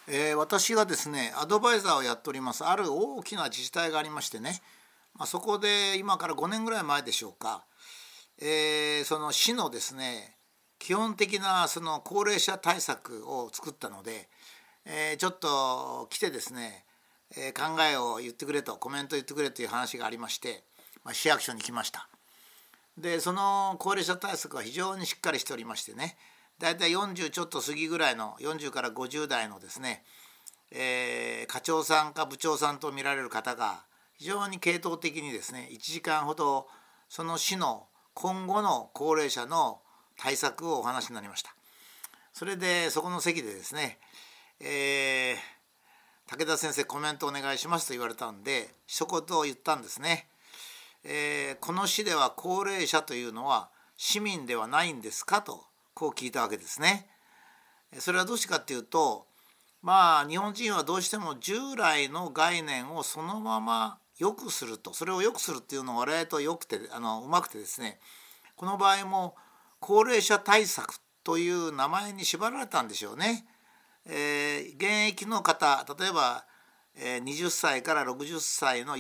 私がですねアドバイザーをやっておりますある大きな自治体がありましてね、そこで今から5年ぐらい前でしょうか、その市のですね基本的なその高齢者対策を作ったので、ちょっと来てですね、考えを言ってくれとコメント言ってくれという話がありまして、市役所に来ました。でその高齢者対策は非常にしっかりしておりましてね、だいたい40ちょっと過ぎぐらいの40から50代のですね、課長さんか部長さんと見られる方が非常に系統的にですね1時間ほどその市の今後の高齢者の対策をお話になりました。それでそこの席でですね、武田先生コメントお願いしますと言われたんで一言言ったんですね。この市では高齢者というのは市民ではないんですかとこう聞いたわけですね。それはどうしてかっていうと、日本人はどうしても従来の概念をそのまま良くすると、それを良くするっていうのを我々とよくてうまくてですね、この場合も高齢者対策という名前に縛られたんでしょうね。現役の方、例えば20歳から60歳の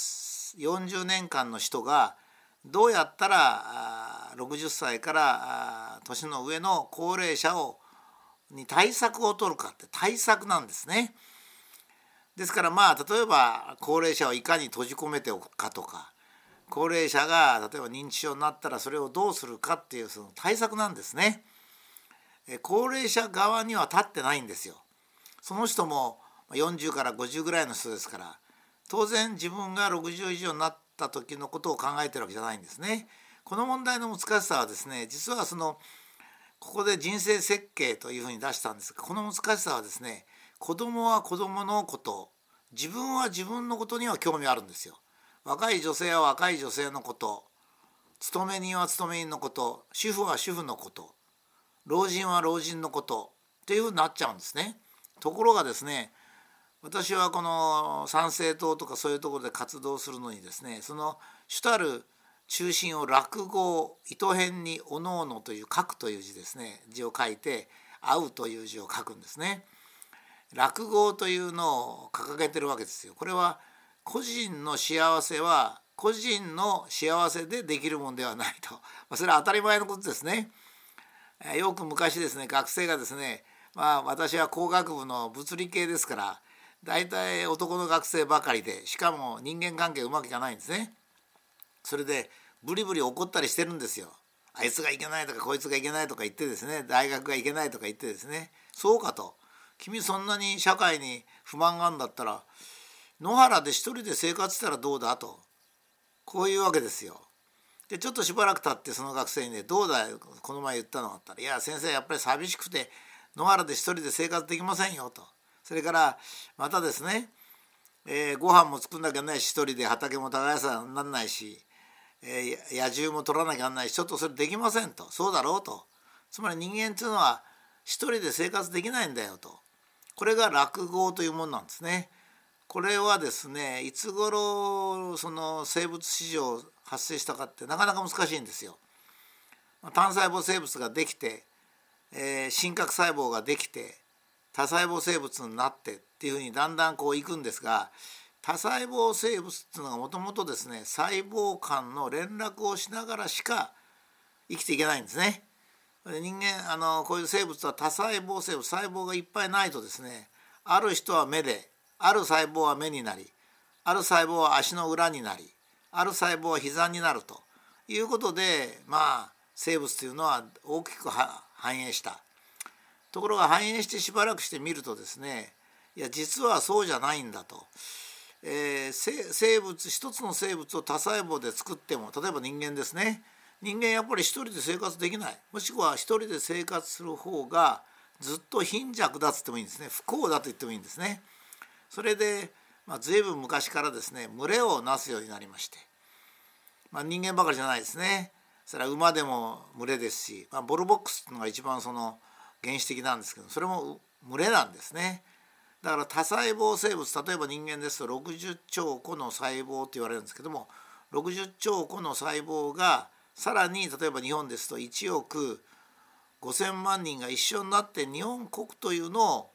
40年間の人がどうやったら60歳から年の上の高齢者に対策を取るかって対策なんですね。ですから例えば高齢者をいかに閉じ込めておくかとか、高齢者が例えば認知症になったらそれをどうするかっていうその対策なんですね。高齢者側には立ってないんですよ。その人も40から50ぐらいの人ですから、当然自分が60以上になった時のことを考えてるわけじゃないんですね。この問題の難しさはですね、実はここで人生設計というふうに出したんですが、この難しさはですね、子供は子供のこと、自分は自分のことには興味あるんですよ。若い女性は若い女性のこと、勤め人は勤め人のこと、主婦は主婦のこと、老人は老人のことっていうふうになっちゃうんですね。ところがですね、私はこの参政党とかそういうところで活動するのにですね、その主たる中心を落語、糸辺におのおのという書くという字ですね、字を書いて会うという字を書くんですね。落語というのを掲げてるわけですよ。これは個人の幸せは個人の幸せでできるものではないと、それは当たり前のことですね。よく昔ですね、学生がですね、私は工学部の物理系ですから大体男の学生ばかりで、しかも人間関係うまくいかないんですね。それでブリブリ怒ったりしてるんですよ。あいつがいけないとかこいつがいけないとか言ってですね、大学がいけないとか言ってですね、そうかと、君そんなに社会に不満があるんだったら野原で一人で生活したらどうだと、こういうわけですよ。でちょっとしばらく経ってその学生にね、どうだよこの前言ったのあったら、いや先生やっぱり寂しくて野原で一人で生活できませんよと。それからまたですね、ご飯も作んなきゃないし、一人で畑も耕さになんないし、野獣も取らなきゃなんないし、ちょっとそれできませんと。そうだろうと。つまり人間っていうのは一人で生活できないんだよと。これが落語というものなんですね。これはですね、いつ頃その生物史上発生したかってなかなか難しいんですよ。単細胞生物ができて、真核細胞ができて多細胞生物になってっていうふうにだんだんいくんですが、多細胞生物っていうのがもともとですね、細胞間の連絡をしながらしか生きていけないんですね。人間こういう生物は多細胞生物、細胞がいっぱいないとですね、ある人は目で、ある細胞は目になり、ある細胞は足の裏になり、ある細胞は膝になるということで、生物というのは大きく繁栄した。ところが繁栄してしばらくしてみるとですね、いや実はそうじゃないんだと。生物一つの生物を多細胞で作っても、例えば人間ですね、人間やっぱり一人で生活できない、もしくは一人で生活する方がずっと貧弱だと言ってもいいんですね、不幸だと言ってもいいんですね。それで、随分昔からですね、群れをなすようになりまして、人間ばかりじゃないですね。それは馬でも群れですし、ボルボックスっていうのが一番その原始的なんですけど、それも群れなんですね。だから多細胞生物、例えば人間ですと60兆個の細胞と言われるんですけども、60兆個の細胞がさらに例えば日本ですと1億5,000万人が一緒になって日本国というのを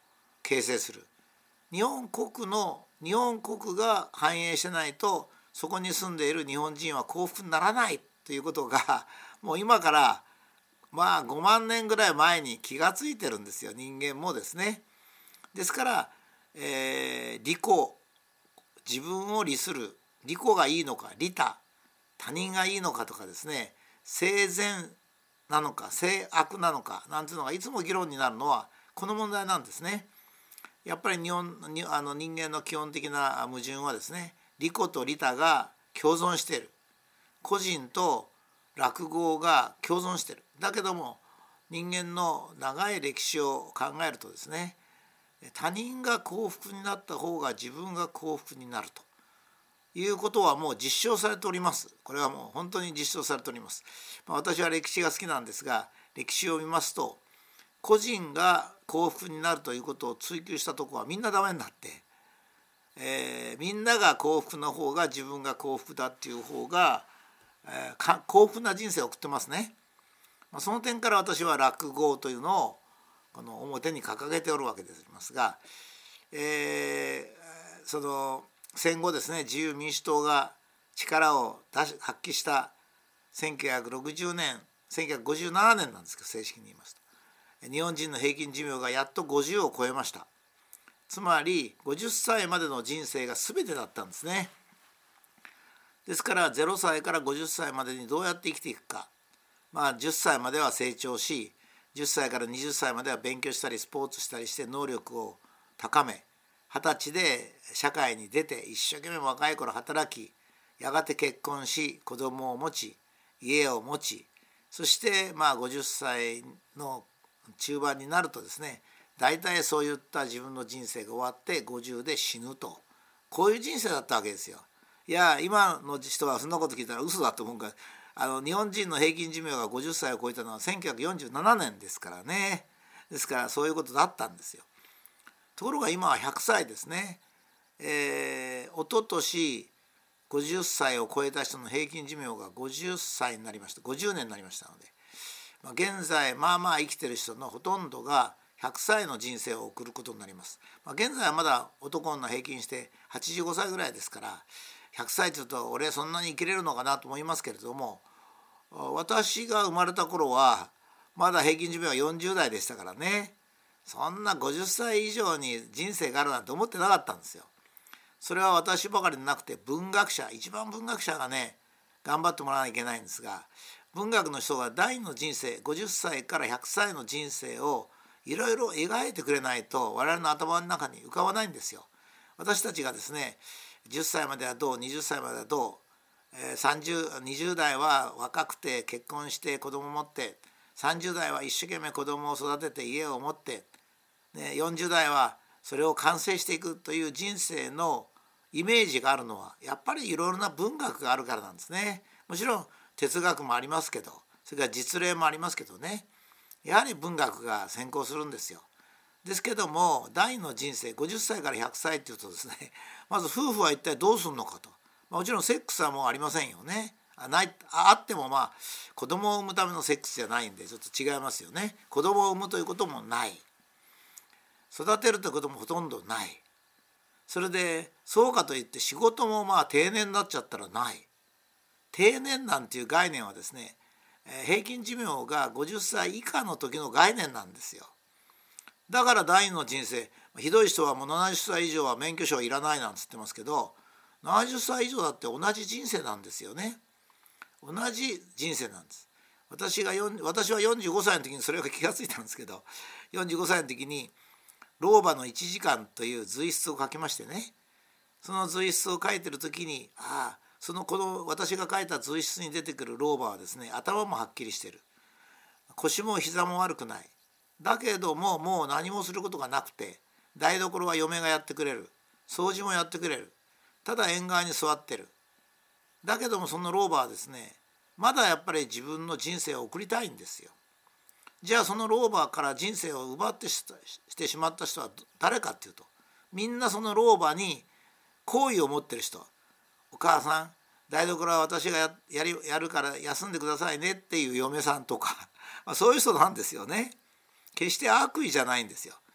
形成する。日本国が繁栄してないとそこに住んでいる日本人は幸福にならないということがもう今から5万年ぐらい前に気がついてるんですよ、人間もですね。ですから、利己、自分を利する、利己がいいのか利他、他人がいいのかとかですね、生善なのか性悪なのかなんていうのがいつも議論になるのはこの問題なんですね。やっぱり人間の基本的な矛盾はですね、利己と利他が共存している、個人と落語が共存している。だけども人間の長い歴史を考えるとですね、他人が幸福になった方が自分が幸福になるということはもう実証されております。これはもう本当に実証されております。私は歴史が好きなんですが、歴史を見ますと個人が幸福になるということを追求したところはみんなダメになって、みんなが幸福な方が自分が幸福だっていう方が、幸福な人生を送ってますね。その点から私は落語というのをこの表に掲げておるわけでありますが、その戦後ですね、自由民主党が力を発揮した1960年1957年なんですけど、正式に言いますと日本人の平均寿命がやっと50を超えました。つまり50歳までの人生が全てだったんですね。ですから0歳から50歳までにどうやって生きていくか、10歳までは成長し、10歳から20歳までは勉強したりスポーツしたりして能力を高め、20歳で社会に出て一生懸命若い頃働き、やがて結婚し子供を持ち家を持ち、そして50歳の中盤になるとですね、大体そういった自分の人生が終わって50で死ぬと、こういう人生だったわけですよ。いや今の人はそんなこと聞いたら嘘だと思うから、日本人の平均寿命が50歳を超えたのは1947年ですからね。ですからそういうことだったんですよ。ところが今は100歳ですね。一昨年50歳を超えた人の平均寿命が50歳になりました。50年になりましたので、現在生きてる人のほとんどが100歳の人生を送ることになります。現在はまだ男女平均して85歳ぐらいですから、100歳というと俺そんなに生きれるのかなと思いますけれども、私が生まれた頃はまだ平均寿命は40代でしたからね。そんな50歳以上に人生があるなんて思ってなかったんですよ。それは私ばかりでなくて文学者、一番文学者がね頑張ってもらわなきゃいけないんですが、文学の人が第二の人生、50歳から100歳の人生をいろいろ描いてくれないと我々の頭の中に浮かばないんですよ。私たちがですね、10歳まではどう、20歳まではどう、20代は若くて結婚して子供を持って、30代は一生懸命子供を育てて家を持って、40代はそれを完成していくという人生のイメージがあるのはやっぱりいろいろな文学があるからなんですね。もちろん哲学もありますけど、それから実例もありますけどね、やはり文学が先行するんですよ。ですけども第二の人生、50歳から100歳っていうとですね、まず夫婦は一体どうするのかと、もちろんセックスはもうありませんよね。あっても子供を産むためのセックスじゃないんでちょっと違いますよね。子供を産むということもない、育てるということもほとんどない。それでそうかといって仕事も定年になっちゃったらない。定年なんていう概念はですね、平均寿命が50歳以下の時の概念なんですよ。だから第二の人生、ひどい人はもう70歳以上は免許証いらないなんつってますけど、70歳以上だって同じ人生なんですよね。同じ人生なんです。私は45歳の時にそれが気がついたんですけど、45歳の時に老婆の1時間という随筆を書きましてね、その随筆を書いてる時にこの私が書いた随筆に出てくる老婆はですね、頭もはっきりしてる、腰も膝も悪くない、だけどももう何もすることがなくて、台所は嫁がやってくれる、掃除もやってくれる、ただ縁側に座ってる。だけどもその老婆はですね、まだやっぱり自分の人生を送りたいんですよ。じゃあその老婆から人生を奪ってしてしまった人は誰かっていうと、みんなその老婆に好意を持ってる人、お母さん台所は私がやるから休んでくださいねっていう嫁さんとかそういう人なんですよね。決して悪意じゃないんですよ。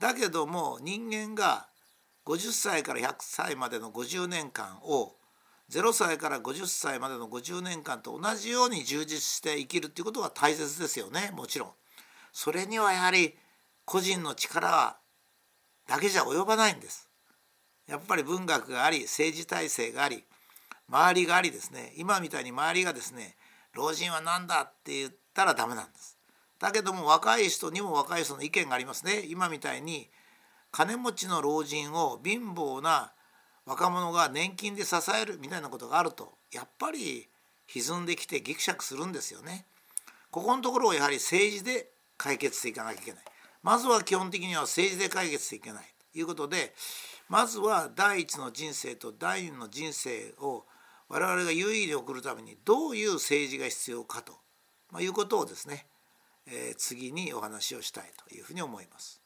だけども人間が50歳から100歳までの50年間を0歳から50歳までの50年間と同じように充実して生きるということが大切ですよね。もちろんそれにはやはり個人の力だけじゃ及ばないんです。やっぱり文学があり政治体制があり周りがありですね、今みたいに周りがですね老人は何だって言ったらダメなんです。だけども若い人にも若い人の意見がありますね。今みたいに金持ちの老人を貧乏な若者が年金で支えるみたいなことがあるとやっぱり歪んできてギクシャクするんですよね。ここのところをやはり政治で解決していかなきゃいけない。まずは基本的には政治で解決していけないということで、まずは第一の人生と第二の人生を我々が有意義に送るためにどういう政治が必要かということをですね、次にお話をしたいというふうに思います。